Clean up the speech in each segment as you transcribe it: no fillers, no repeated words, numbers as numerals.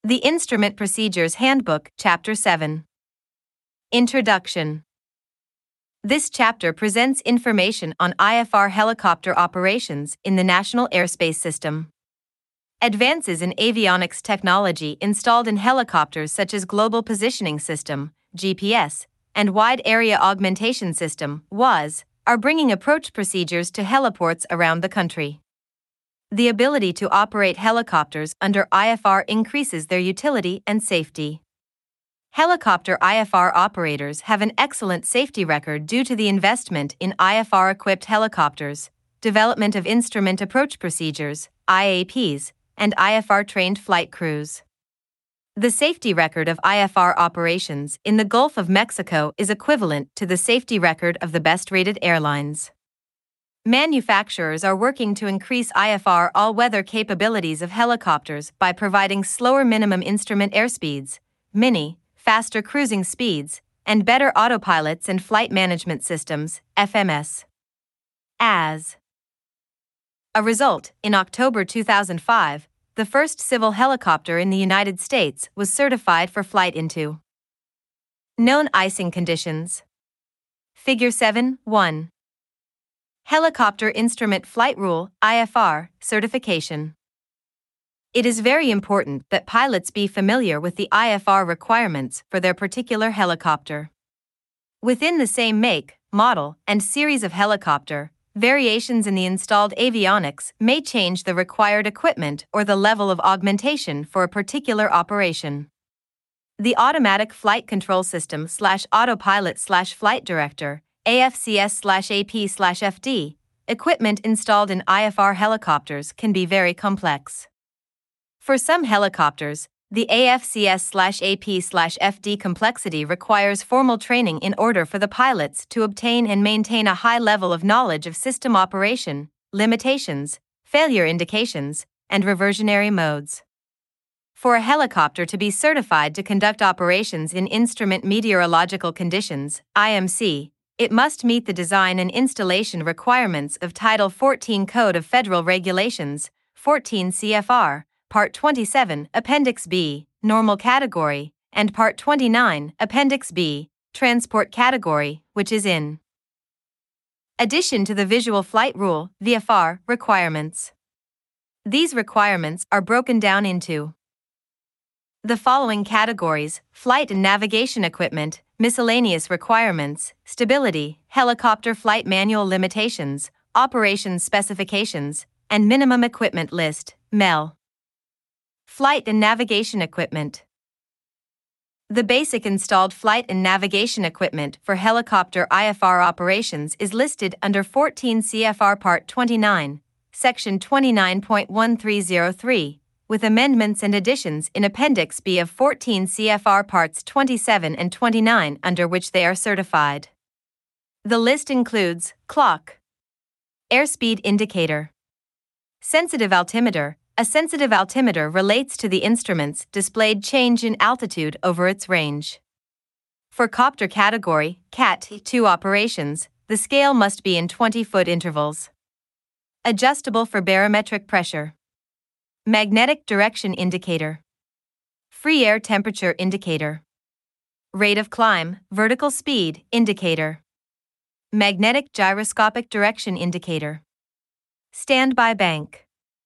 The Instrument Procedures Handbook, Chapter 7. Introduction. This chapter presents information on IFR helicopter operations in the National Airspace System. Advances in avionics technology installed in helicopters such as Global Positioning System, GPS, and Wide Area Augmentation System, WAAS, are bringing approach procedures to heliports around the country. The ability to operate helicopters under IFR increases their utility and safety. Helicopter IFR operators have an excellent safety record due to the investment in IFR-equipped helicopters, development of instrument approach procedures, IAPs, and IFR-trained flight crews. The safety record of IFR operations in the Gulf of Mexico is equivalent to the safety record of the best-rated airlines. Manufacturers are working to increase IFR all-weather capabilities of helicopters by providing slower minimum instrument airspeeds, faster cruising speeds, and better autopilots and flight management systems, FMS. As a result, in October 2005, the first civil helicopter in the United States was certified for flight into known icing conditions. Figure 7.1. Helicopter Instrument Flight Rule, IFR, certification. It is very important that pilots be familiar with the IFR requirements for their particular helicopter. Within the same make, model, and series of helicopter, variations in the installed avionics may change the required equipment or the level of augmentation for a particular operation. The Automatic Flight Control System / Autopilot / Flight Director, AFCS / AP / FD, equipment installed in IFR helicopters can be very complex. For some helicopters, the AFCS / AP / FD complexity requires formal training in order for the pilots to obtain and maintain a high level of knowledge of system operation, limitations, failure indications, and reversionary modes. For a helicopter to be certified to conduct operations in Instrument Meteorological Conditions, IMC, it must meet the design and installation requirements of Title 14 Code of Federal Regulations, 14 CFR, Part 27, Appendix B, Normal Category, and Part 29, Appendix B, Transport Category, which is in addition to the Visual Flight Rule, VFR, requirements. These requirements are broken down into the following categories: flight and navigation equipment, miscellaneous requirements, stability, helicopter flight manual limitations, operations specifications, and minimum equipment list, MEL. Flight and navigation equipment. The basic installed flight and navigation equipment for helicopter IFR operations is listed under 14 CFR Part 29, Section 29.1303, with amendments and additions in Appendix B of 14 CFR Parts 27 and 29 under which they are certified. The list includes clock, airspeed indicator, sensitive altimeter. A sensitive altimeter relates to the instrument's displayed change in altitude over its range. For copter category, Cat 2 operations, the scale must be in 20-foot intervals. Adjustable for barometric pressure. Magnetic direction indicator. Free air temperature indicator. Rate of climb, vertical speed indicator. Magnetic gyroscopic direction indicator. Standby bank.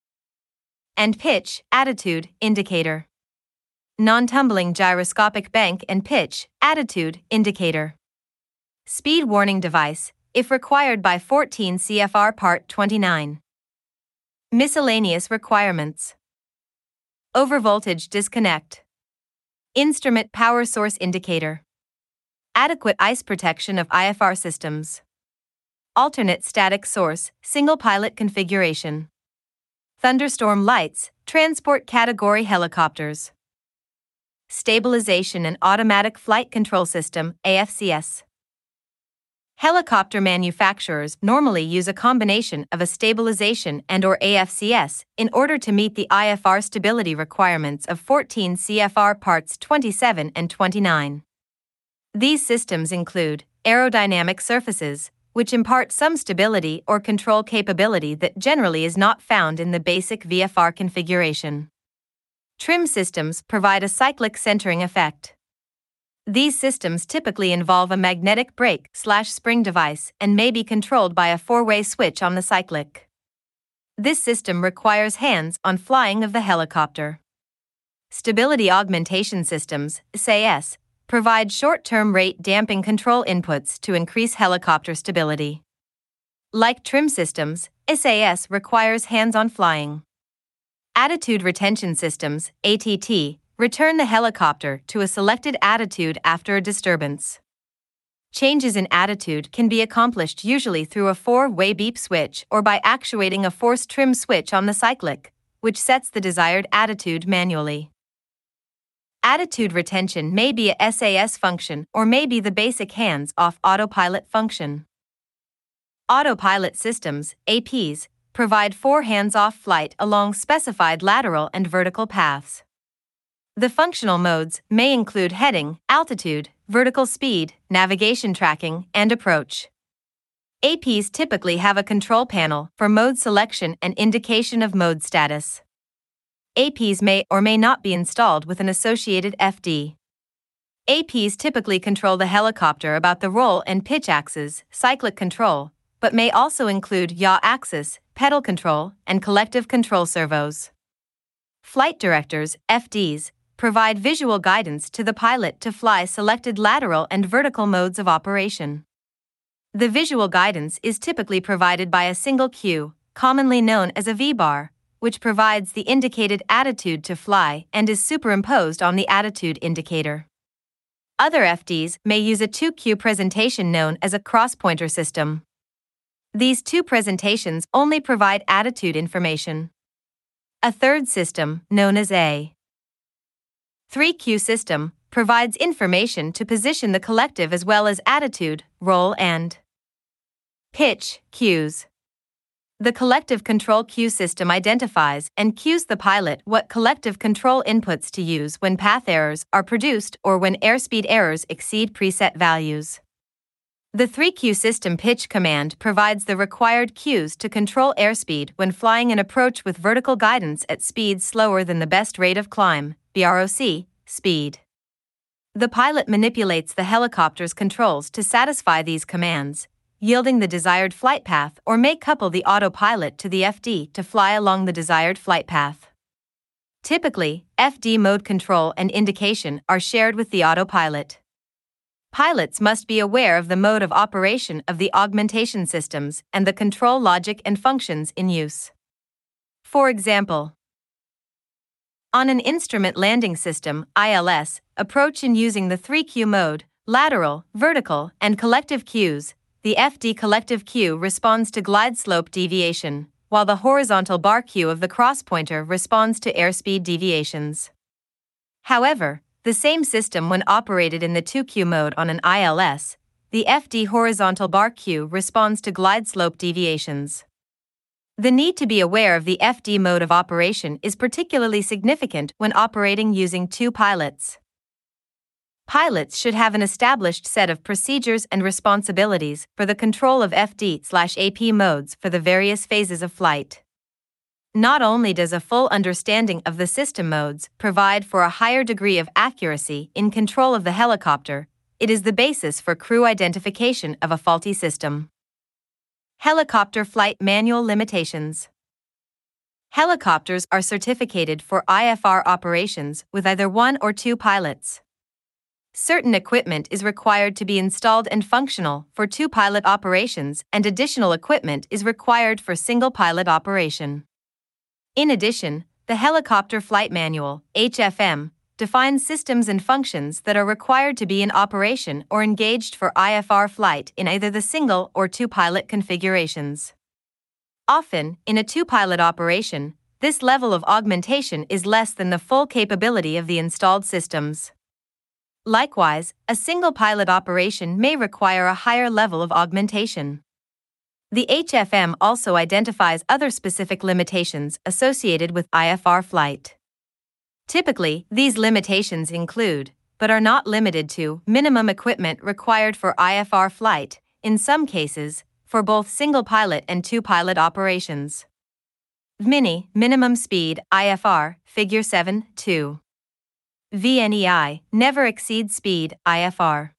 And pitch, attitude, indicator. Non-tumbling gyroscopic bank and pitch, attitude, indicator. Speed warning device, if required by 14 CFR Part 29. Miscellaneous requirements. Overvoltage disconnect. Instrument power source indicator. Adequate ice protection of IFR systems. Alternate static source, single pilot configuration. Thunderstorm lights, transport category helicopters. Stabilization and Automatic Flight Control System, AFCS. Helicopter manufacturers normally use a combination of a stabilization and/or AFCS in order to meet the IFR stability requirements of 14 CFR Parts 27 and 29. These systems include aerodynamic surfaces, which impart some stability or control capability that generally is not found in the basic VFR configuration. Trim systems provide a cyclic centering effect. These systems typically involve a magnetic brake/spring device and may be controlled by a four-way switch on the cyclic. This system requires hands-on flying of the helicopter. Stability augmentation systems, SAS, provide short-term rate damping control inputs to increase helicopter stability. Like trim systems, SAS requires hands-on flying. Attitude retention systems, ATT, return the helicopter to a selected attitude after a disturbance. Changes in attitude can be accomplished usually through a four-way beep switch or by actuating a force trim switch on the cyclic, which sets the desired attitude manually. Attitude retention may be a SAS function or may be the basic hands-off autopilot function. Autopilot systems, APs, provide for hands-off flight along specified lateral and vertical paths. The functional modes may include heading, altitude, vertical speed, navigation tracking, and approach. APs typically have a control panel for mode selection and indication of mode status. APs may or may not be installed with an associated FD. APs typically control the helicopter about the roll and pitch axes, cyclic control, but may also include yaw axis, pedal control, and collective control servos. Flight directors, FDs, provide visual guidance to the pilot to fly selected lateral and vertical modes of operation. The visual guidance is typically provided by a single cue, commonly known as a V-bar, which provides the indicated attitude to fly and is superimposed on the attitude indicator. Other FDs may use a two-cue presentation known as a cross-pointer system. These two presentations only provide attitude information. A third system, known as a 3-cue system, provides information to position the collective as well as attitude, roll, and pitch cues. The collective control cue system identifies and cues the pilot what collective control inputs to use when path errors are produced or when airspeed errors exceed preset values. The 3-cue system pitch command provides the required cues to control airspeed when flying an approach with vertical guidance at speeds slower than the best rate of climb, BROC, speed. The pilot manipulates the helicopter's controls to satisfy these commands, yielding the desired flight path or may couple the autopilot to the FD to fly along the desired flight path. Typically, FD mode control and indication are shared with the autopilot. Pilots must be aware of the mode of operation of the augmentation systems and the control logic and functions in use. For example, on an instrument landing system, ILS, approach in using the 3-cue mode, lateral, vertical, and collective cues, the FD collective cue responds to glide slope deviation, while the horizontal bar cue of the cross-pointer responds to airspeed deviations. However, the same system when operated in the 2-cue mode on an ILS, the FD horizontal bar cue responds to glide slope deviations. The need to be aware of the FD mode of operation is particularly significant when operating using two pilots. Pilots should have an established set of procedures and responsibilities for the control of FD/AP modes for the various phases of flight. Not only does a full understanding of the system modes provide for a higher degree of accuracy in control of the helicopter, it is the basis for crew identification of a faulty system. Helicopter flight manual limitations. Helicopters are certificated for IFR operations with either one or two pilots. Certain equipment is required to be installed and functional for two-pilot operations, and additional equipment is required for single-pilot operation. In addition, the Helicopter Flight Manual, HFM, defines systems and functions that are required to be in operation or engaged for IFR flight in either the single or two-pilot configurations. Often, in a two-pilot operation, this level of augmentation is less than the full capability of the installed systems. Likewise, a single-pilot operation may require a higher level of augmentation. The HFM also identifies other specific limitations associated with IFR flight. Typically, these limitations include, but are not limited to, minimum equipment required for IFR flight, in some cases, for both single-pilot and two-pilot operations. VMINI, minimum speed, IFR, Figure 7, 2. VNEI, never exceed speed, IFR.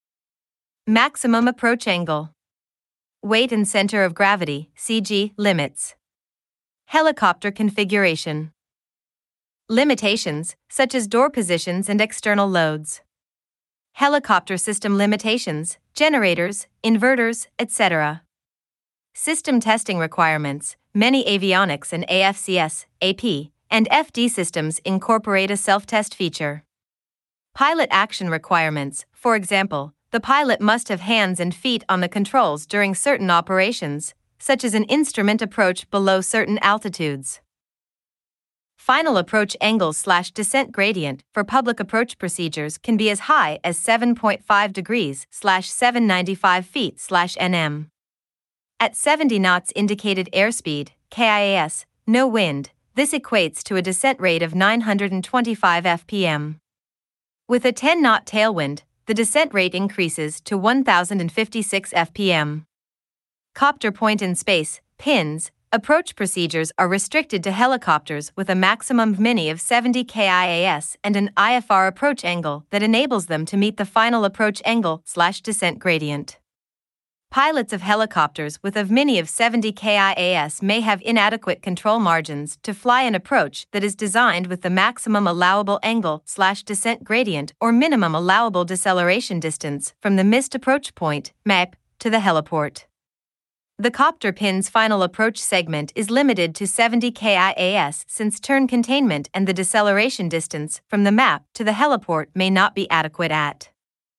Maximum approach angle. Weight and center of gravity, CG, limits. Helicopter configuration. Limitations, such as door positions and external loads. Helicopter system limitations, generators, inverters, etc. System testing requirements. Many avionics and AFCS, AP, and FD systems incorporate a self-test feature. Pilot action requirements. For example, the pilot must have hands and feet on the controls during certain operations, such as an instrument approach below certain altitudes. Final approach angles/descent gradient for public approach procedures can be as high as 7.5 degrees/795 feet/nm. At 70 knots indicated airspeed, KIAS, no wind, this equates to a descent rate of 925 fpm. With a 10-knot tailwind, the descent rate increases to 1056 fpm. Copter point in space, PINS, approach procedures are restricted to helicopters with a maximum VMINI of 70 KIAS and an IFR approach angle that enables them to meet the final approach angle/descent gradient. Pilots of helicopters with a VMINI of 70 KIAS may have inadequate control margins to fly an approach that is designed with the maximum allowable angle/descent gradient or minimum allowable deceleration distance from the missed approach point, MAP, to the heliport. The copter PIN's final approach segment is limited to 70 KIAS since turn containment and the deceleration distance from the MAP to the heliport may not be adequate at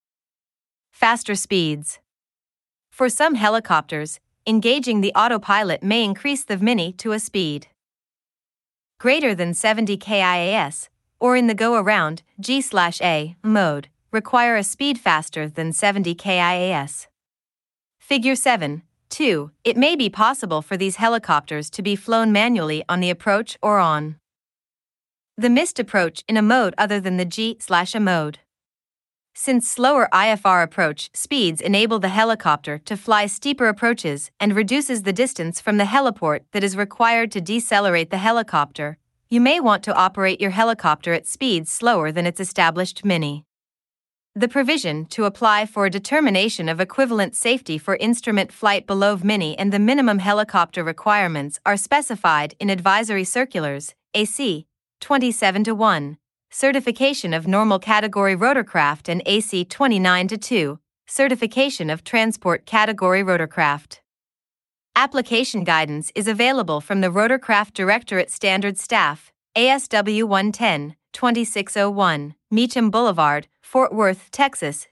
faster speeds. For some helicopters, engaging the autopilot may increase the VMINI to a speed greater than 70 KIAS, or in the go-around G/A mode, require a speed faster than 70 KIAS. Figure 7, 2. It may be possible for these helicopters to be flown manually on the approach or on the missed approach in a mode other than the G/A mode. Since slower IFR approach speeds enable the helicopter to fly steeper approaches and reduces the distance from the heliport that is required to decelerate the helicopter, you may want to operate your helicopter at speeds slower than its established VMINI. The provision to apply for a determination of equivalent safety for instrument flight below VMINI and the minimum helicopter requirements are specified in Advisory Circulars, AC 27-1. Certification of Normal Category Rotorcraft and AC 29-2, Certification of Transport Category Rotorcraft. Application guidance is available from the Rotorcraft Directorate Standard Staff, ASW 110, 2601, Meacham Boulevard, Fort Worth, Texas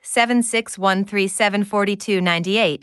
761374298,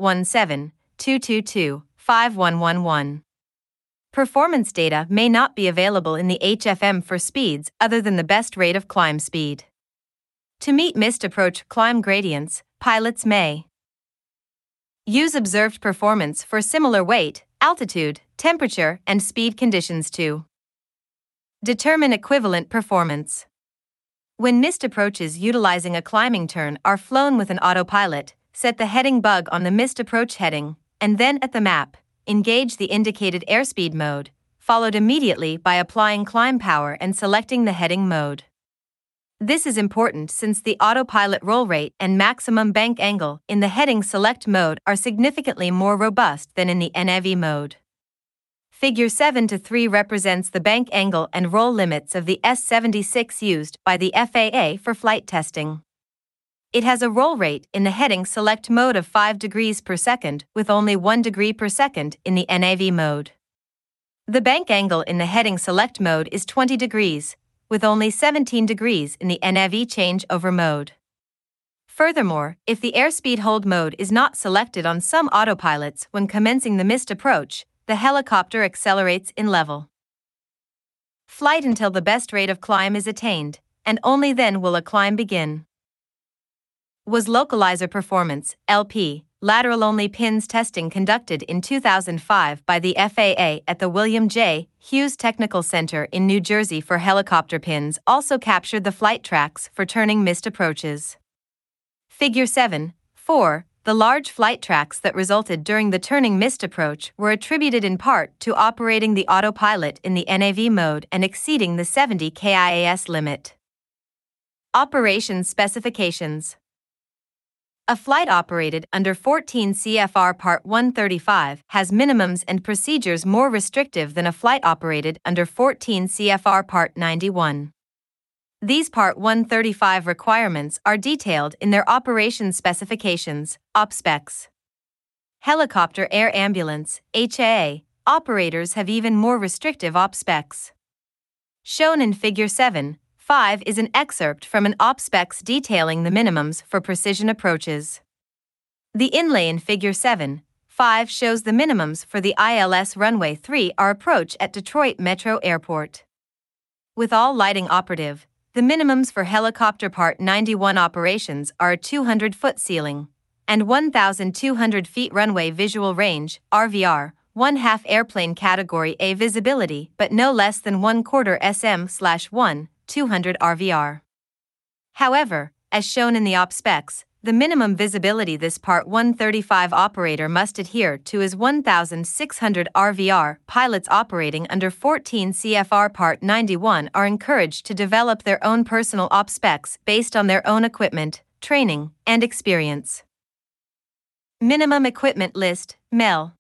817-222-5111. Performance data may not be available in the HFM for speeds other than the best rate of climb speed. To meet missed approach climb gradients, pilots may use observed performance for similar weight, altitude, temperature, and speed conditions to determine equivalent performance. When missed approaches utilizing a climbing turn are flown with an autopilot, set the heading bug on the missed approach heading, and then at the map, engage the indicated airspeed mode, followed immediately by applying climb power and selecting the heading mode. This is important since the autopilot roll rate and maximum bank angle in the heading select mode are significantly more robust than in the NAV mode. Figure 7-3 represents the bank angle and roll limits of the S-76 used by the FAA for flight testing. It has a roll rate in the heading select mode of 5 degrees per second with only 1 degree per second in the NAV mode. The bank angle in the heading select mode is 20 degrees, with only 17 degrees in the NAV changeover mode. Furthermore, if the airspeed hold mode is not selected on some autopilots when commencing the missed approach, the helicopter accelerates in level flight until the best rate of climb is attained, and only then will a climb begin. Was localizer performance, LP, lateral-only PINS testing conducted in 2005 by the FAA at the William J. Hughes Technical Center in New Jersey for helicopter PINS also captured the flight tracks for turning missed approaches. Figure 7, 4, the large flight tracks that resulted during the turning missed approach were attributed in part to operating the autopilot in the NAV mode and exceeding the 70 KIAS limit. Operations specifications. A flight operated under 14 CFR Part 135 has minimums and procedures more restrictive than a flight operated under 14 CFR Part 91. These Part 135 requirements are detailed in their operations specifications, OPSPECs. Helicopter Air Ambulance, HAA, operators have even more restrictive OPSPECs. Shown in Figure 7.5 is an excerpt from an OPSPECs detailing the minimums for precision approaches. The inlay in Figure 7.5 shows the minimums for the ILS Runway 3R approach at Detroit Metro Airport. With all lighting operative, the minimums for helicopter Part 91 operations are a 200-foot ceiling and 1,200 feet runway visual range, RVR, 1/2 airplane Category A visibility but no less than 1/4 SM/1, 200 RVR. However, as shown in the OPSPECs, the minimum visibility this Part 135 operator must adhere to is 1,600 RVR. Pilots operating under 14 CFR Part 91 are encouraged to develop their own personal OPSPECs based on their own equipment, training, and experience. Minimum Equipment List, MEL.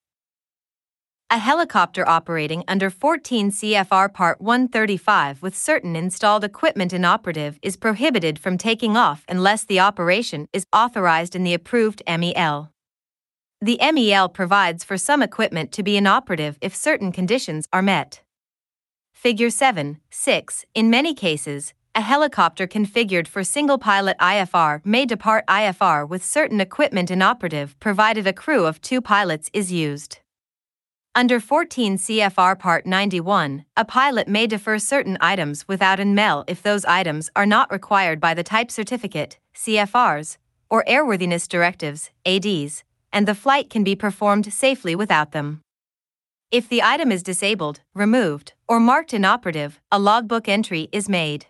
A helicopter operating under 14 CFR Part 135 with certain installed equipment inoperative is prohibited from taking off unless the operation is authorized in the approved MEL. The MEL provides for some equipment to be inoperative if certain conditions are met. Figure 7.6. In many cases, a helicopter configured for single-pilot IFR may depart IFR with certain equipment inoperative provided a crew of 2 pilots is used. Under 14 CFR Part 91, a pilot may defer certain items without an MEL if those items are not required by the Type Certificate, CFRs, or Airworthiness Directives, ADs, and the flight can be performed safely without them. If the item is disabled, removed, or marked inoperative, a logbook entry is made.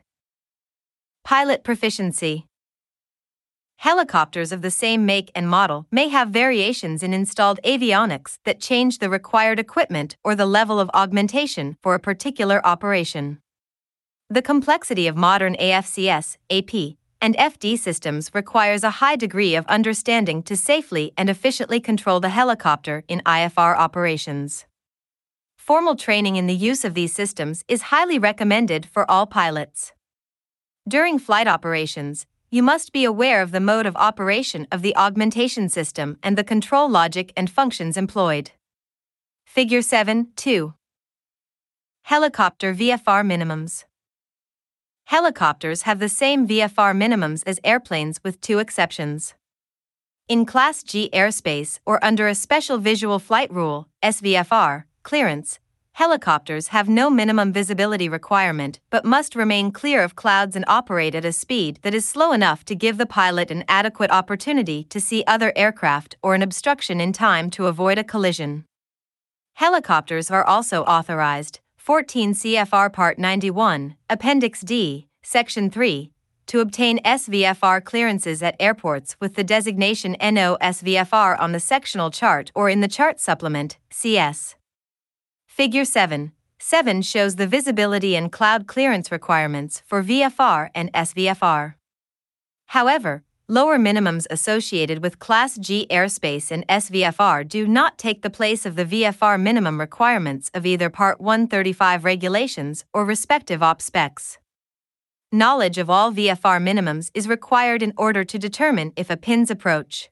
Pilot proficiency. Helicopters of the same make and model may have variations in installed avionics that change the required equipment or the level of augmentation for a particular operation. The complexity of modern AFCS, AP, and FD systems requires a high degree of understanding to safely and efficiently control the helicopter in IFR operations. Formal training in the use of these systems is highly recommended for all pilots. During flight operations, you must be aware of the mode of operation of the augmentation system and the control logic and functions employed. Figure 7.2. Helicopter VFR minimums. Helicopters have the same VFR minimums as airplanes with 2 exceptions. In Class G airspace or under a Special Visual Flight Rule, SVFR, clearance, helicopters have no minimum visibility requirement but must remain clear of clouds and operate at a speed that is slow enough to give the pilot an adequate opportunity to see other aircraft or an obstruction in time to avoid a collision. Helicopters are also authorized, 14 CFR Part 91, Appendix D, Section 3, to obtain SVFR clearances at airports with the designation NO SVFR on the sectional chart or in the chart supplement, CS. Figure 7.7 shows the visibility and cloud clearance requirements for VFR and SVFR. However, lower minimums associated with Class G airspace and SVFR do not take the place of the VFR minimum requirements of either Part 135 regulations or respective OPSPECs. Knowledge of all VFR minimums is required in order to determine if a PINS approach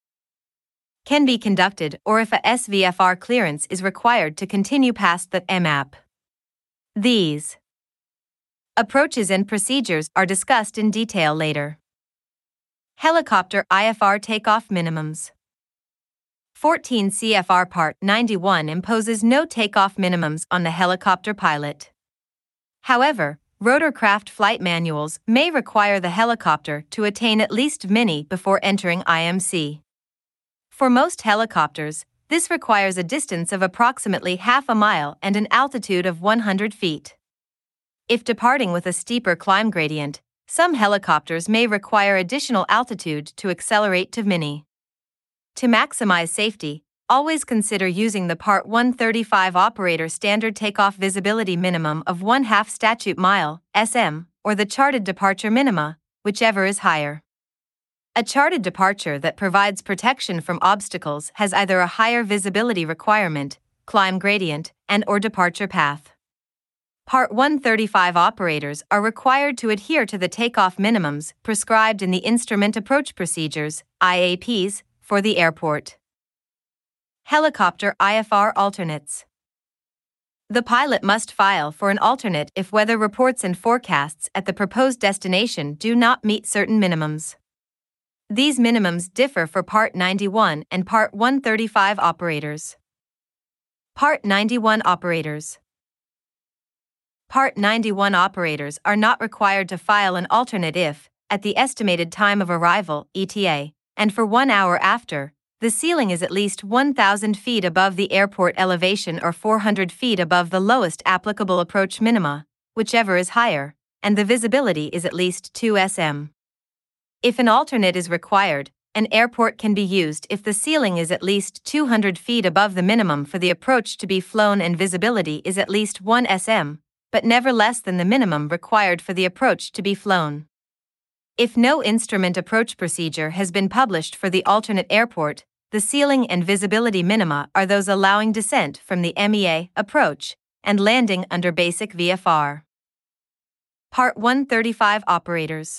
can be conducted or if a SVFR clearance is required to continue past the MAP. These approaches and procedures are discussed in detail later. Helicopter IFR takeoff minimums. 14 CFR Part 91 imposes no takeoff minimums on the helicopter pilot. However, rotorcraft flight manuals may require the helicopter to attain at least MINI before entering IMC. For most helicopters, this requires a distance of approximately half a mile and an altitude of 100 feet. If departing with a steeper climb gradient, some helicopters may require additional altitude to accelerate to MINI. To maximize safety, always consider using the Part 135 operator standard takeoff visibility minimum of 1/2 statute mile (SM) or the charted departure minima, whichever is higher. A charted departure that provides protection from obstacles has either a higher visibility requirement, climb gradient, and/or departure path. Part 135 operators are required to adhere to the takeoff minimums prescribed in the Instrument Approach Procedures (IAPs) for the airport. Helicopter IFR alternates. The pilot must file for an alternate if weather reports and forecasts at the proposed destination do not meet certain minimums. These minimums differ for Part 91 and Part 135 operators. Part 91 operators. Part 91 operators are not required to file an alternate if, at the estimated time of arrival (ETA), and for 1 hour after, the ceiling is at least 1,000 feet above the airport elevation or 400 feet above the lowest applicable approach minima, whichever is higher, and the visibility is at least 2 sm. If an alternate is required, an airport can be used if the ceiling is at least 200 feet above the minimum for the approach to be flown and visibility is at least 1 sm, but never less than the minimum required for the approach to be flown. If no instrument approach procedure has been published for the alternate airport, the ceiling and visibility minima are those allowing descent from the MEA approach and landing under basic VFR. Part 135 operators.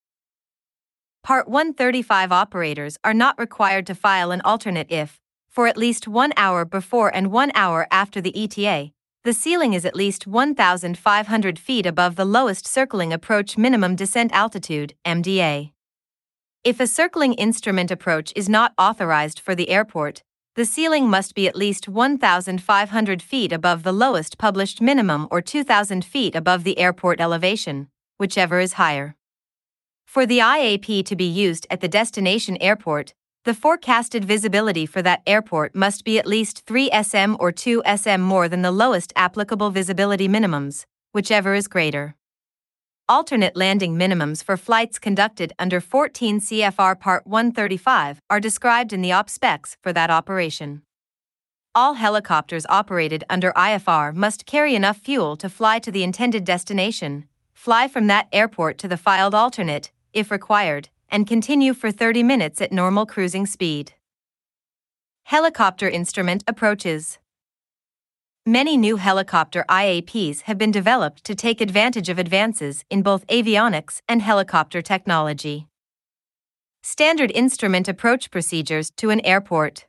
Part 135 operators are not required to file an alternate if, for at least 1 hour before and 1 hour after the ETA, the ceiling is at least 1,500 feet above the lowest circling approach minimum descent altitude (MDA). If a circling instrument approach is not authorized for the airport, the ceiling must be at least 1,500 feet above the lowest published minimum or 2,000 feet above the airport elevation, whichever is higher. For the IAP to be used at the destination airport, the forecasted visibility for that airport must be at least 3 sm or 2 sm more than the lowest applicable visibility minimums, whichever is greater. Alternate landing minimums for flights conducted under 14 CFR Part 135 are described in the op specs for that operation. All helicopters operated under IFR must carry enough fuel to fly to the intended destination, fly from that airport to the filed alternate, if required, and continue for 30 minutes at normal cruising speed. Helicopter instrument approaches. Many new helicopter IAPs have been developed to take advantage of advances in both avionics and helicopter technology. Standard instrument approach procedures to an airport.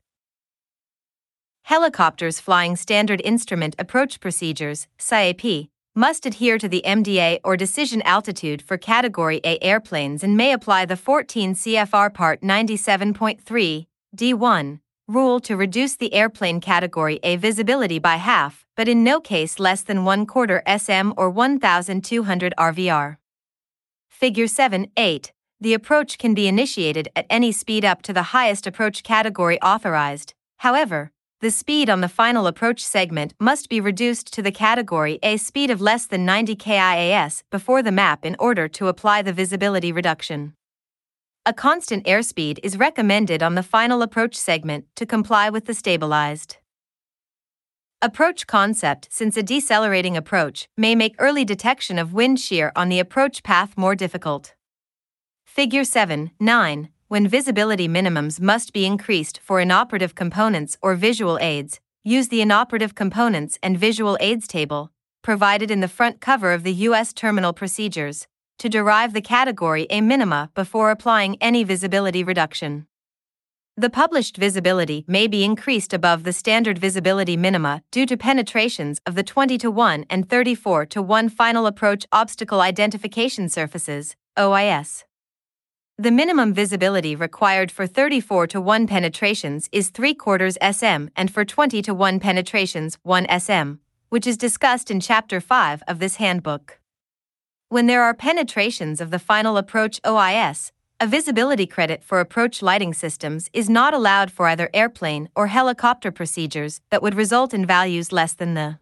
Helicopters flying standard instrument approach procedures, SIAP, must adhere to the MDA or decision altitude for Category A airplanes and may apply the 14 CFR Part 97.3, D1, rule to reduce the airplane Category A visibility by half, but in no case less than 1/4 sm or 1,200 RVR. Figure 7.8. The approach can be initiated at any speed up to the highest approach category authorized. However, the speed on the final approach segment must be reduced to the Category A speed of less than 90 kIAS before the map in order to apply the visibility reduction. A constant airspeed is recommended on the final approach segment to comply with the stabilized approach concept, since a decelerating approach may make early detection of wind shear on the approach path more difficult. Figure 7.9. When visibility minimums must be increased for inoperative components or visual aids, use the inoperative components and visual aids table, provided in the front cover of the U.S. Terminal Procedures, to derive the Category A minima before applying any visibility reduction. The published visibility may be increased above the standard visibility minima due to penetrations of the 20:1 and 34:1 final approach obstacle identification surfaces, OIS. The minimum visibility required for 34:1 penetrations is 3/4 sm and for 20:1 penetrations 1 sm, which is discussed in Chapter 5 of this handbook. When there are penetrations of the final approach OIS, a visibility credit for approach lighting systems is not allowed for either airplane or helicopter procedures that would result in values less than the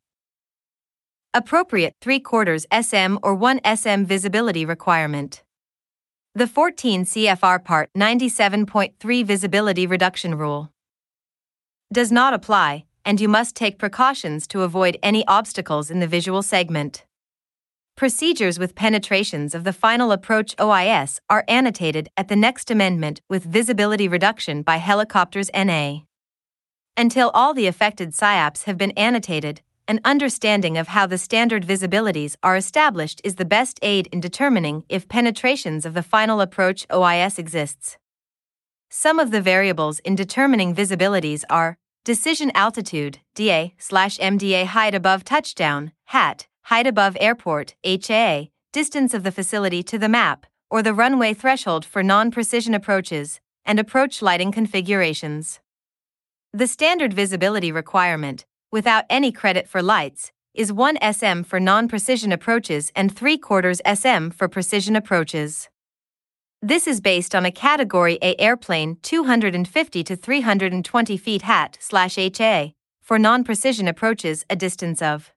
appropriate 3/4 sm or 1 sm visibility requirement. The 14 CFR Part 97.3 Visibility Reduction Rule does not apply, and you must take precautions to avoid any obstacles in the visual segment. Procedures with penetrations of the final approach OIS are annotated at the next amendment with visibility reduction by Helicopters NA. Until all the affected SIAPs have been annotated, an understanding of how the standard visibilities are established is the best aid in determining if penetrations of the final approach OIS exists. Some of the variables in determining visibilities are decision altitude, DA/MDA, height above touchdown, HAT, height above airport, HAA, distance of the facility to the map, or the runway threshold for non-precision approaches, and approach lighting configurations. The standard visibility requirement, without any credit for lights, is 1 sm for non-precision approaches and 3/4 sm for precision approaches. This is based on a Category A airplane 250 to 320 feet HAT/HA, for non-precision approaches a distance of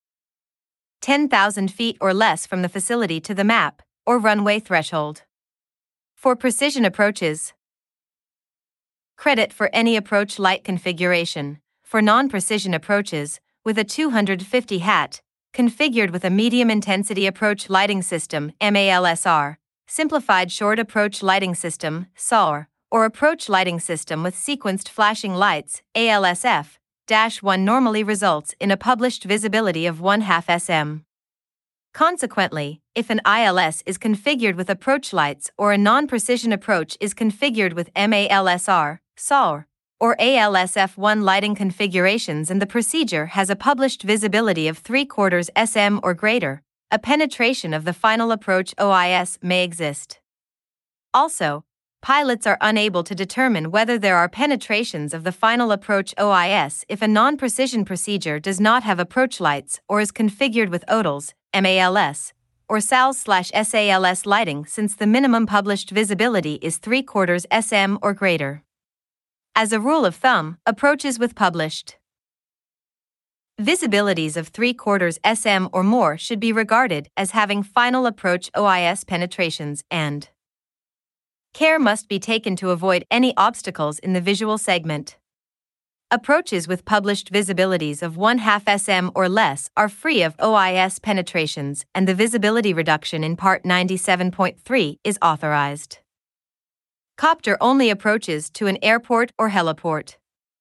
10,000 feet or less from the facility to the map, or runway threshold. For precision approaches, credit for any approach light configuration, for non-precision approaches, with a 250 HAT, configured with a medium-intensity approach lighting system MALSR, simplified short approach lighting system SAR, or approach lighting system with sequenced flashing lights ALSF-1 normally results in a published visibility of 1/2 sm. Consequently, if an ILS is configured with approach lights or a non-precision approach is configured with MALSR, SAR, or ALSF-1 lighting configurations and the procedure has a published visibility of 3/4 sm or greater, a penetration of the final approach OIS may exist. Also, pilots are unable to determine whether there are penetrations of the final approach OIS if a non-precision procedure does not have approach lights or is configured with ODALS, MALS, or SALS/SALS lighting, since the minimum published visibility is 3/4 sm or greater. As a rule of thumb, approaches with published visibilities of 3/4 sm or more should be regarded as having final approach OIS penetrations, and care must be taken to avoid any obstacles in the visual segment. Approaches with published visibilities of 1/2 sm or less are free of OIS penetrations, and the visibility reduction in Part 97.3 is authorized. Copter-only approaches to an airport or heliport.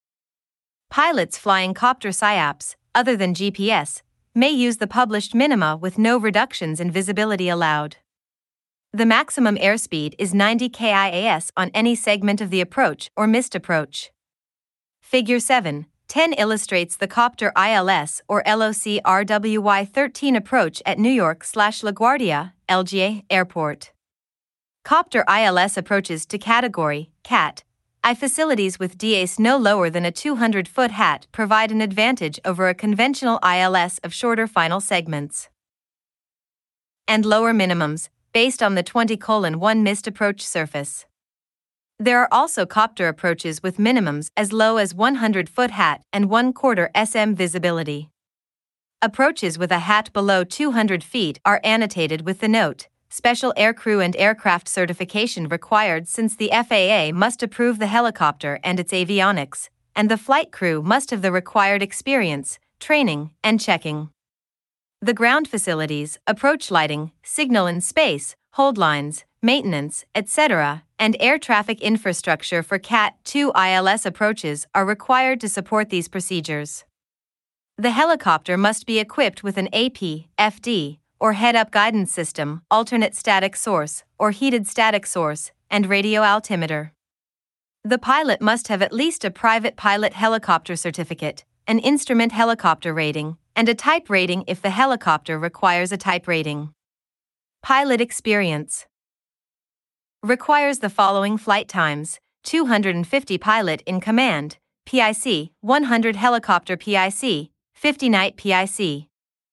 Pilots flying copter SIAPs, other than GPS, may use the published minima with no reductions in visibility allowed. The maximum airspeed is 90 kIAS on any segment of the approach or missed approach. Figure 7.10 illustrates the Copter ILS or LOC RWY-13 approach at New York/LaGuardia, LGA Airport. Copter ILS approaches to Category CAT I facilities with DAS no lower than a 200-foot HAT provide an advantage over a conventional ILS of shorter final segments and lower minimums, based on the 20:1 missed approach surface. There are also copter approaches with minimums as low as 100-foot HAT and 1/4 sm visibility. Approaches with a HAT below 200 feet are annotated with the note, Special Aircrew and Aircraft Certification required, since the FAA must approve the helicopter and its avionics, and the flight crew must have the required experience, training, and checking. The ground facilities, approach lighting, signal in space, hold lines, maintenance, etc., and air traffic infrastructure for CAT-2 ILS approaches are required to support these procedures. The helicopter must be equipped with an AP, FD, or head-up guidance system, alternate static source, or heated static source, and radio altimeter. The pilot must have at least a private pilot helicopter certificate, an instrument helicopter rating, and a type rating if the helicopter requires a type rating. Pilot experience requires the following flight times: 250 pilot in command, PIC, 100 helicopter PIC, 50 night PIC.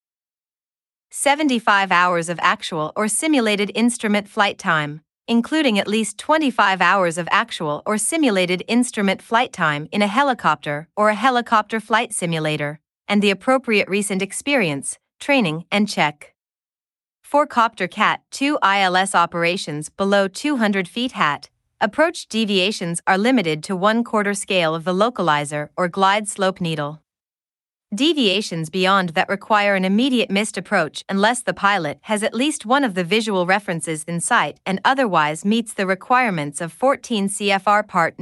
75 hours of actual or simulated instrument flight time, including at least 25 hours of actual or simulated instrument flight time in a helicopter or a helicopter flight simulator, and the appropriate recent experience, training, and check. For Copter Cat 2 ILS operations below 200 feet HAT, approach deviations are limited to 1/4 scale of the localizer or glide slope needle. Deviations beyond that require an immediate missed approach unless the pilot has at least one of the visual references in sight and otherwise meets the requirements of 14 CFR Part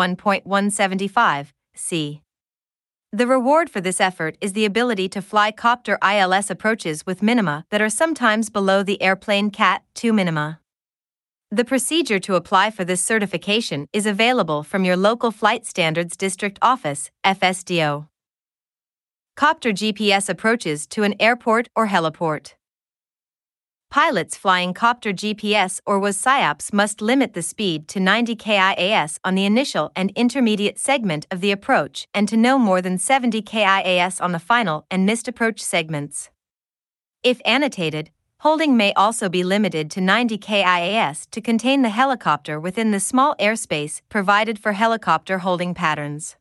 91.175, c. The reward for this effort is the ability to fly Copter ILS approaches with minima that are sometimes below the airplane Cat 2 minima. The procedure to apply for this certification is available from your local Flight Standards District Office, FSDO. Copter GPS approaches to an airport or heliport. Pilots flying Copter GPS or WAS SIOPs must limit the speed to 90 kIAS on the initial and intermediate segment of the approach and to no more than 70 kIAS on the final and missed approach segments. If annotated, holding may also be limited to 90 kIAS to contain the helicopter within the small airspace provided for helicopter holding patterns.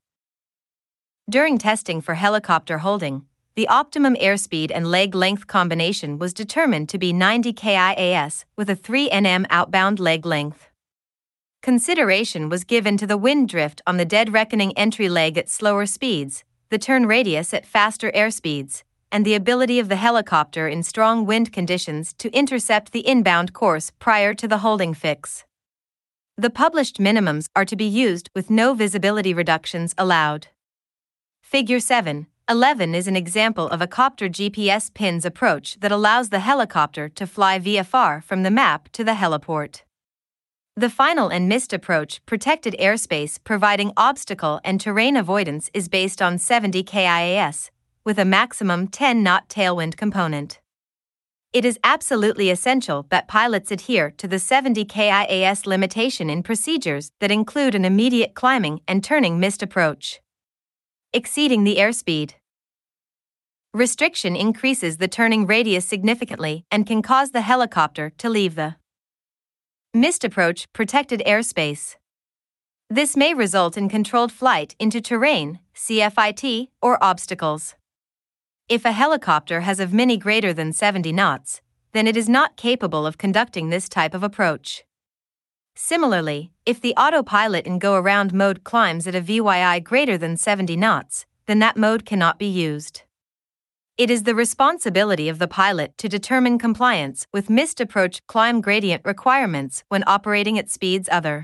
During testing for helicopter holding, the optimum airspeed and leg length combination was determined to be 90 kIAS with a 3 nm outbound leg length. Consideration was given to the wind drift on the dead reckoning entry leg at slower speeds, the turn radius at faster airspeeds, and the ability of the helicopter in strong wind conditions to intercept the inbound course prior to the holding fix. The published minimums are to be used with no visibility reductions allowed. Figure 7.11 is an example of a Copter GPS pins approach that allows the helicopter to fly VFR from the map to the heliport. The final and missed approach protected airspace providing obstacle and terrain avoidance is based on 70 kIAS, with a maximum 10-knot tailwind component. It is absolutely essential that pilots adhere to the 70 kIAS limitation in procedures that include an immediate climbing and turning missed approach. Exceeding the airspeed restriction increases the turning radius significantly and can cause the helicopter to leave the missed approach protected airspace. This may result in controlled flight into terrain, CFIT, or obstacles. If a helicopter has a VMINI greater than 70 knots, then it is not capable of conducting this type of approach. Similarly, if the autopilot in go-around mode climbs at a VYI greater than 70 knots, then that mode cannot be used. It is the responsibility of the pilot to determine compliance with missed approach climb gradient requirements when operating at speeds other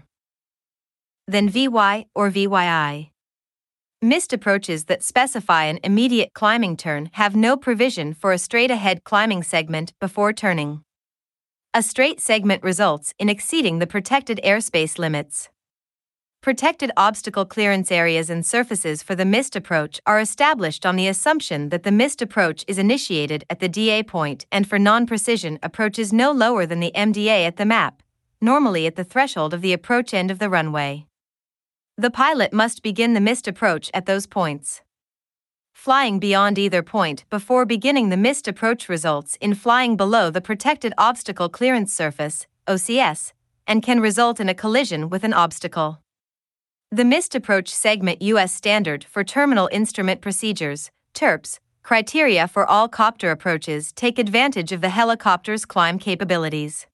than VY or VYI. Missed approaches that specify an immediate climbing turn have no provision for a straight-ahead climbing segment before turning. A straight segment results in exceeding the protected airspace limits. Protected obstacle clearance areas and surfaces for the missed approach are established on the assumption that the missed approach is initiated at the DA point and for non-precision approaches no lower than the MDA at the map, normally at the threshold of the approach end of the runway. The pilot must begin the missed approach at those points. Flying beyond either point before beginning the missed approach results in flying below the protected obstacle clearance surface, OCS, and can result in a collision with an obstacle. The Missed Approach Segment U.S. Standard for Terminal Instrument Procedures, TIRPS, criteria for all copter approaches take advantage of the helicopter's climb capabilities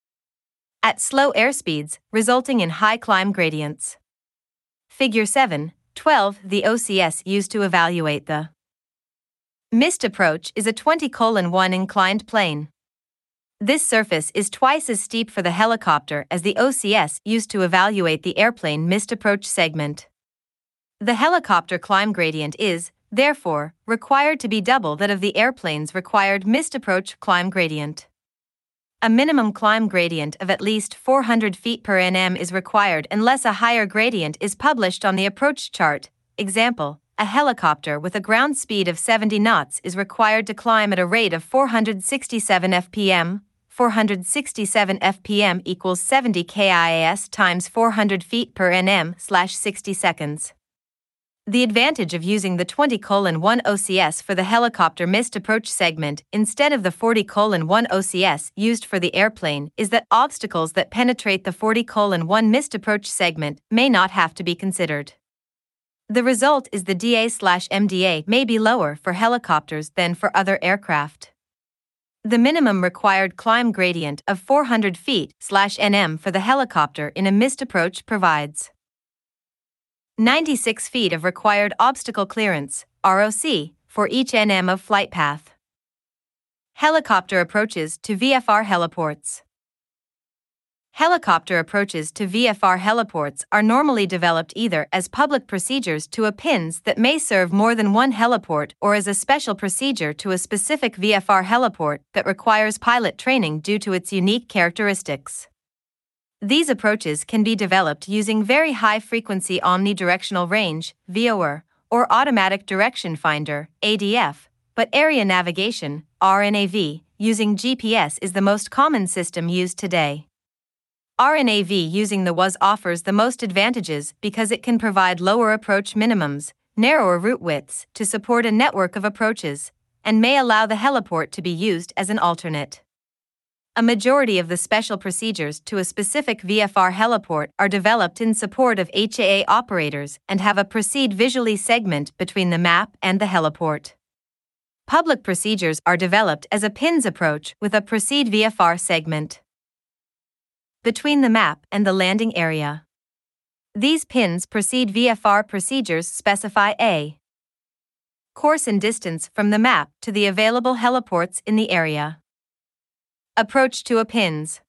at slow airspeeds, resulting in high climb gradients. Figure 7.12 The OCS used to evaluate the missed approach is a 20:1 inclined plane. This surface is twice as steep for the helicopter as the OCS used to evaluate the airplane missed approach segment. The helicopter climb gradient is, therefore, required to be double that of the airplane's required missed approach climb gradient. A minimum climb gradient of at least 400 feet per nm is required unless a higher gradient is published on the approach chart. Example, a helicopter with a ground speed of 70 knots is required to climb at a rate of 467 fpm. 467 fpm equals 70 kIAS times 400 feet per nm/60 seconds. The advantage of using the 20:1 OCS for the helicopter missed approach segment instead of the 40:1 OCS used for the airplane is that obstacles that penetrate the 40:1 missed approach segment may not have to be considered. The result is the DA/MDA may be lower for helicopters than for other aircraft. The minimum required climb gradient of 400 feet/nm for the helicopter in a missed approach provides 96 feet of required obstacle clearance, ROC, for each nm of flight path. Helicopter approaches to VFR heliports. Helicopter approaches to VFR heliports are normally developed either as public procedures to a PINS that may serve more than one heliport or as a special procedure to a specific VFR heliport that requires pilot training due to its unique characteristics. These approaches can be developed using very high-frequency omnidirectional range, VOR, or automatic direction finder, ADF, but area navigation, RNAV, using GPS is the most common system used today. RNAV using the WAS offers the most advantages because it can provide lower approach minimums, narrower route widths to support a network of approaches, and may allow the heliport to be used as an alternate. A majority of the special procedures to a specific VFR heliport are developed in support of HAA operators and have a proceed visually segment between the map and the heliport. Public procedures are developed as a PINS approach with a proceed VFR segment between the map and the landing area. These PINS proceed VFR procedures specify a course and distance from the map to the available heliports in the area. Approach to a PINS.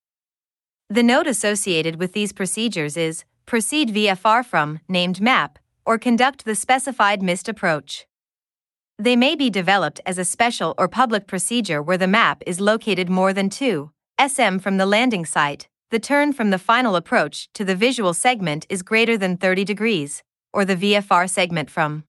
The node associated with these procedures is proceed VFR from named map or conduct the specified missed approach. They may be developed as a special or public procedure where the map is located more than 2 SM from the landing site, the turn from the final approach to the visual segment is greater than 30 degrees, or the VFR segment from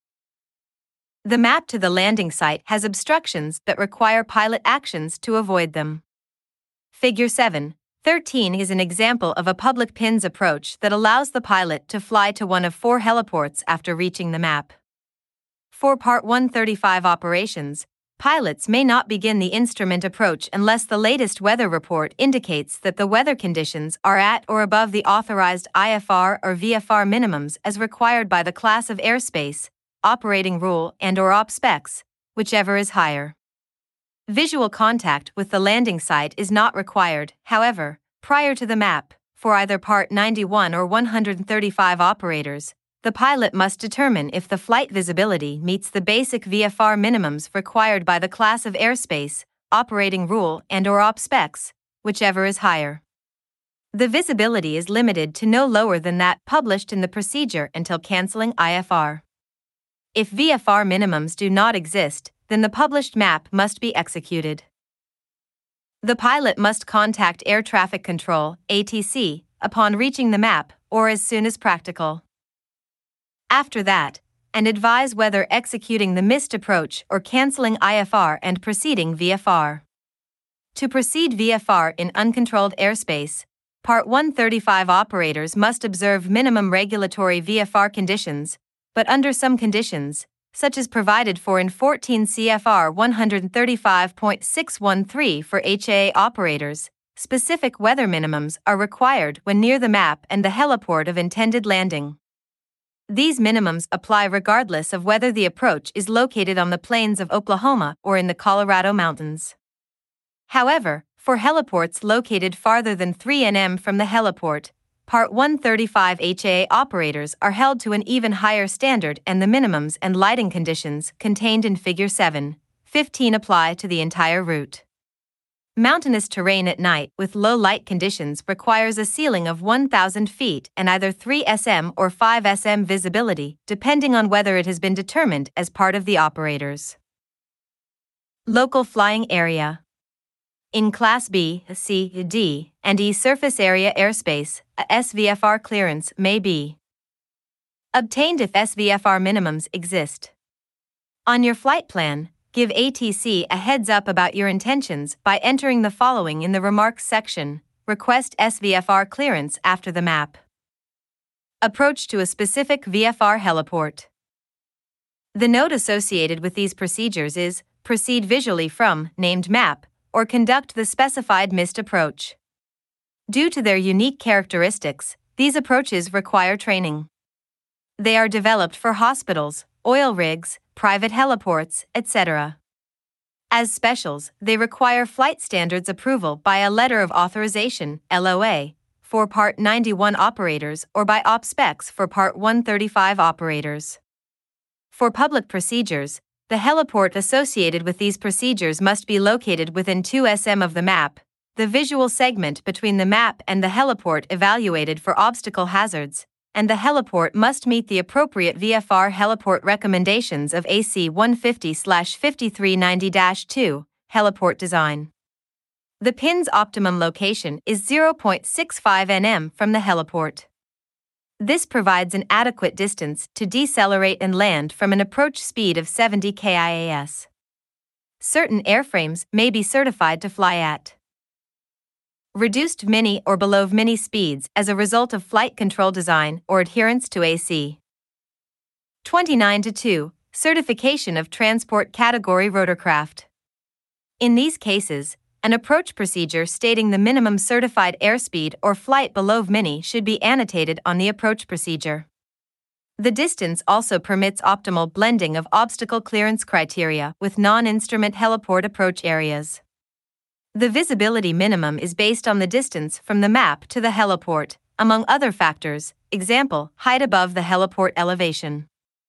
the map to the landing site has obstructions that require pilot actions to avoid them. Figure 7.13 is an example of a public PINS approach that allows the pilot to fly to one of 4 heliports after reaching the map. For Part 135 operations, pilots may not begin the instrument approach unless the latest weather report indicates that the weather conditions are at or above the authorized IFR or VFR minimums as required by the class of airspace, operating rule and/or op specs, whichever is higher. Visual contact with the landing site is not required, however, prior to the map. For either Part 91 or 135 operators, the pilot must determine if the flight visibility meets the basic VFR minimums required by the class of airspace, operating rule and/or op specs, whichever is higher. The visibility is limited to no lower than that published in the procedure until canceling IFR. If VFR minimums do not exist, then the published map must be executed. The pilot must contact Air Traffic Control, ATC, upon reaching the map, or as soon as practical after that, and advise whether executing the missed approach or canceling IFR and proceeding VFR. To proceed VFR in uncontrolled airspace, Part 135 operators must observe minimum regulatory VFR conditions, but under some conditions, such as provided for in 14 CFR 135.613 for HAA operators, specific weather minimums are required when near the map and the heliport of intended landing. These minimums apply regardless of whether the approach is located on the plains of Oklahoma or in the Colorado mountains. However, for heliports located farther than 3 nm from the heliport, Part 135 HAA operators are held to an even higher standard, and the minimums and lighting conditions contained in Figure 7.15 apply to the entire route. Mountainous terrain at night with low light conditions requires a ceiling of 1,000 feet and either 3 SM or 5 SM visibility, depending on whether it has been determined as part of the operators. Local flying area. In Class B, C, D, and E surface area airspace, a SVFR clearance may be obtained if SVFR minimums exist. On your flight plan, give ATC a heads up about your intentions by entering the following in the remarks section: request SVFR clearance after the map. Approach to a specific VFR heliport. The node associated with these procedures is proceed visually from named map or conduct the specified missed approach. Due to their unique characteristics, these approaches require training. They are developed for hospitals, oil rigs, private heliports, etc. As specials, they require flight standards approval by a Letter of Authorization (LOA) for Part 91 operators or by OPSPECs for Part 135 operators. For public procedures, the heliport associated with these procedures must be located within 2 sm of the map, the visual segment between the map and the heliport evaluated for obstacle hazards, and the heliport must meet the appropriate VFR heliport recommendations of AC 150/5390-2, heliport design. The pin's optimum location is 0.65 nm from the heliport. This provides an adequate distance to decelerate and land from an approach speed of 70 kIAS. Certain airframes may be certified to fly at reduced mini or below mini speeds as a result of flight control design or adherence to AC 29-2, certification of transport category rotorcraft. In these cases, an approach procedure stating the minimum certified airspeed or flight below mini should be annotated on the approach procedure. The distance also permits optimal blending of obstacle clearance criteria with non-instrument heliport approach areas. The visibility minimum is based on the distance from the map to the heliport, among other factors, example, height above the heliport elevation.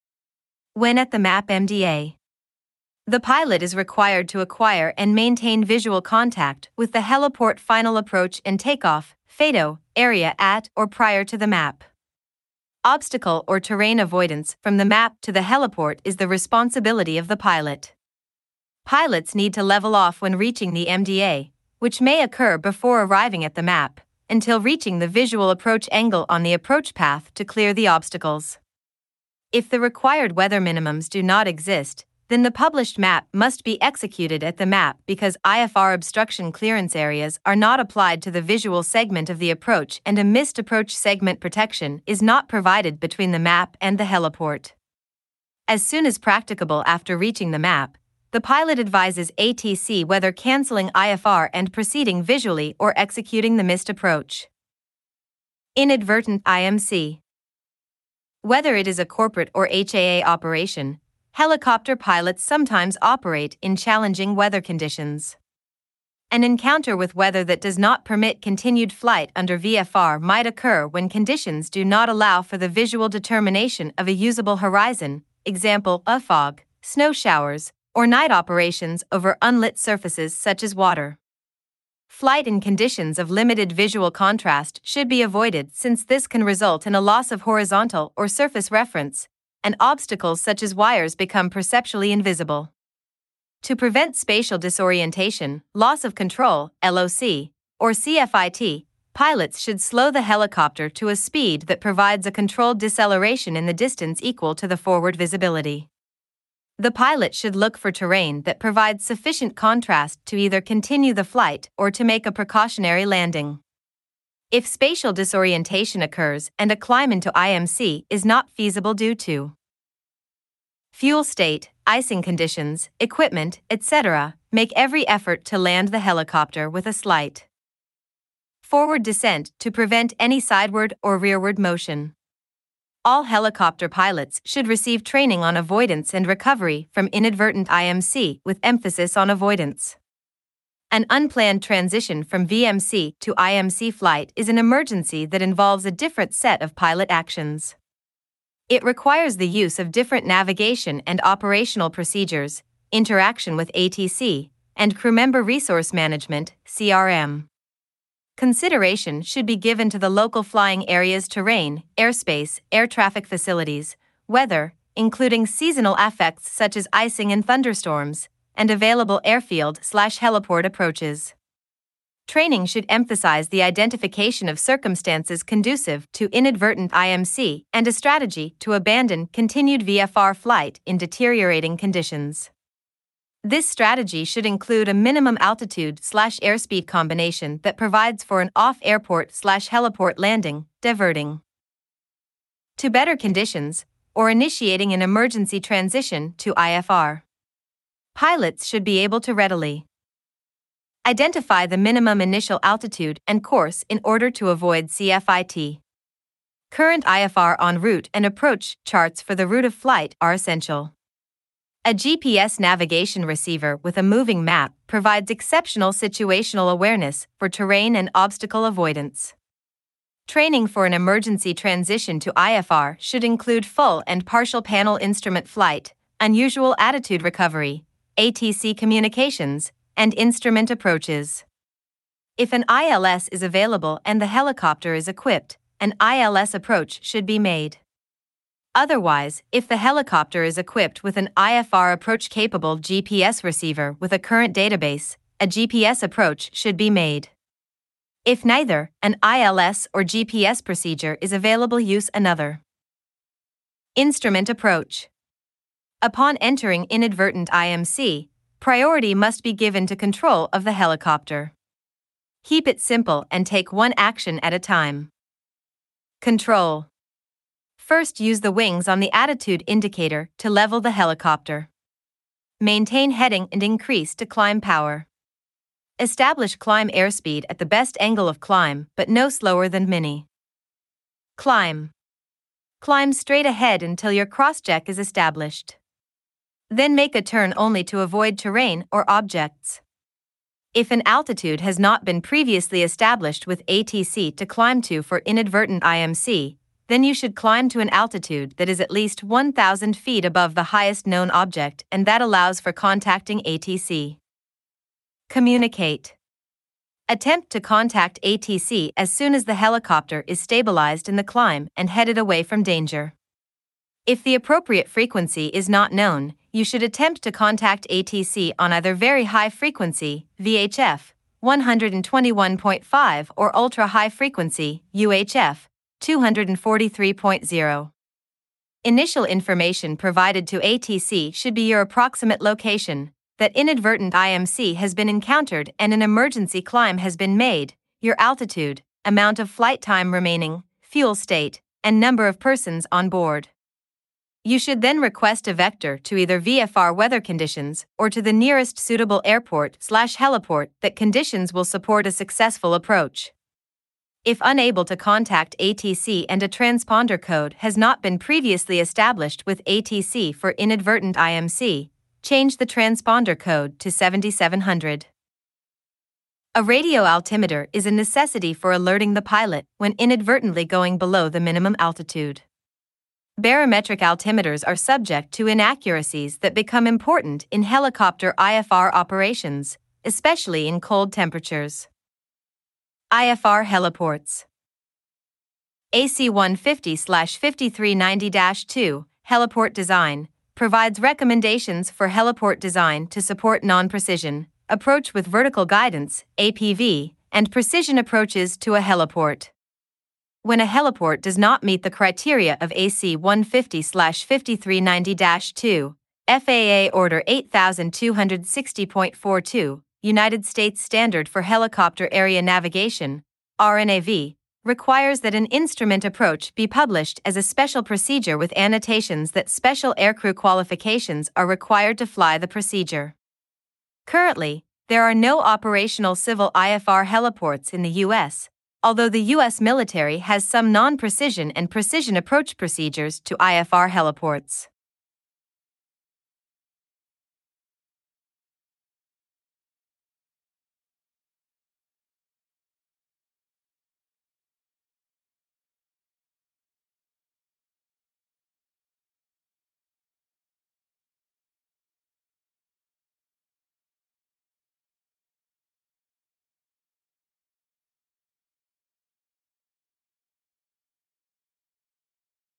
When at the map MDA, the pilot is required to acquire and maintain visual contact with the heliport final approach and takeoff, FATO, area at or prior to the map. Obstacle or terrain avoidance from the map to the heliport is the responsibility of the pilot. Pilots need to level off when reaching the MDA, which may occur before arriving at the map, until reaching the visual approach angle on the approach path to clear the obstacles. If the required weather minimums do not exist, then the published map must be executed at the map because IFR obstruction clearance areas are not applied to the visual segment of the approach and a missed approach segment protection is not provided between the map and the heliport. As soon as practicable after reaching the map, the pilot advises ATC whether canceling IFR and proceeding visually or executing the missed approach. Inadvertent IMC. Whether it is a corporate or HAA operation, helicopter pilots sometimes operate in challenging weather conditions. An encounter with weather that does not permit continued flight under VFR might occur when conditions do not allow for the visual determination of a usable horizon, example, a fog, snow showers, or night operations over unlit surfaces such as water. Flight in conditions of limited visual contrast should be avoided since this can result in a loss of horizontal or surface reference, and obstacles such as wires become perceptually invisible. To prevent spatial disorientation, loss of control, LOC, or CFIT, pilots should slow the helicopter to a speed that provides a controlled deceleration in the distance equal to the forward visibility. The pilot should look for terrain that provides sufficient contrast to either continue the flight or to make a precautionary landing. If spatial disorientation occurs and a climb into IMC is not feasible due to fuel state, icing conditions, equipment, etc., make every effort to land the helicopter with a slight forward descent to prevent any sideward or rearward motion. All helicopter pilots should receive training on avoidance and recovery from inadvertent IMC with emphasis on avoidance. An unplanned transition from VMC to IMC flight is an emergency that involves a different set of pilot actions. It requires the use of different navigation and operational procedures, interaction with ATC, and crew member resource management, CRM. Consideration should be given to the local flying area's terrain, airspace, air traffic facilities, weather, including seasonal effects such as icing and thunderstorms, and available airfield/heliport approaches. Training should emphasize the identification of circumstances conducive to inadvertent IMC and a strategy to abandon continued VFR flight in deteriorating conditions. This strategy should include a minimum altitude/airspeed combination that provides for an off-airport/heliport landing, diverting to better conditions, or initiating an emergency transition to IFR. Pilots should be able to readily identify the minimum initial altitude and course in order to avoid CFIT. Current IFR en route and approach charts for the route of flight are essential. A GPS navigation receiver with a moving map provides exceptional situational awareness for terrain and obstacle avoidance. Training for an emergency transition to IFR should include full and partial panel instrument flight, unusual attitude recovery, ATC communications, and instrument approaches. If an ILS is available and the helicopter is equipped, an ILS approach should be made. Otherwise, if the helicopter is equipped with an IFR approach-capable GPS receiver with a current database, a GPS approach should be made. If neither, an ILS or GPS procedure is available, use another. Instrument approach. Upon entering inadvertent IMC, priority must be given to control of the helicopter. Keep it simple and take one action at a time. Control. First, use the wings on the attitude indicator to level the helicopter. Maintain heading and increase to climb power. Establish climb airspeed at the best angle of climb, but no slower than Mini. Climb. Climb straight ahead until your crossjack is established. Then make a turn only to avoid terrain or objects. If an altitude has not been previously established with ATC to climb to for inadvertent IMC, then you should climb to an altitude that is at least 1,000 feet above the highest known object and that allows for contacting ATC. Communicate. Attempt to contact ATC as soon as the helicopter is stabilized in the climb and headed away from danger. If the appropriate frequency is not known, you should attempt to contact ATC on either very high frequency, VHF, 121.5 or ultra high frequency, UHF, 243.0. Initial information provided to ATC should be your approximate location, that inadvertent IMC has been encountered and an emergency climb has been made, your altitude, amount of flight time remaining, fuel state, and number of persons on board. You should then request a vector to either VFR weather conditions or to the nearest suitable airport/heliport that conditions will support a successful approach. If unable to contact ATC and a transponder code has not been previously established with ATC for inadvertent IMC, change the transponder code to 7700. A radio altimeter is a necessity for alerting the pilot when inadvertently going below the minimum altitude. Barometric altimeters are subject to inaccuracies that become important in helicopter IFR operations, especially in cold temperatures. IFR heliports. AC-150/5390-2, Heliport Design, provides recommendations for heliport design to support non-precision, approach with vertical guidance, APV, and precision approaches to a heliport. When a heliport does not meet the criteria of AC-150/5390-2, FAA Order 8260.42, United States Standard for Helicopter Area Navigation, RNAV, requires that an instrument approach be published as a special procedure with annotations that special aircrew qualifications are required to fly the procedure. Currently, there are no operational civil IFR heliports in the U.S., although the U.S. military has some non-precision and precision approach procedures to IFR heliports.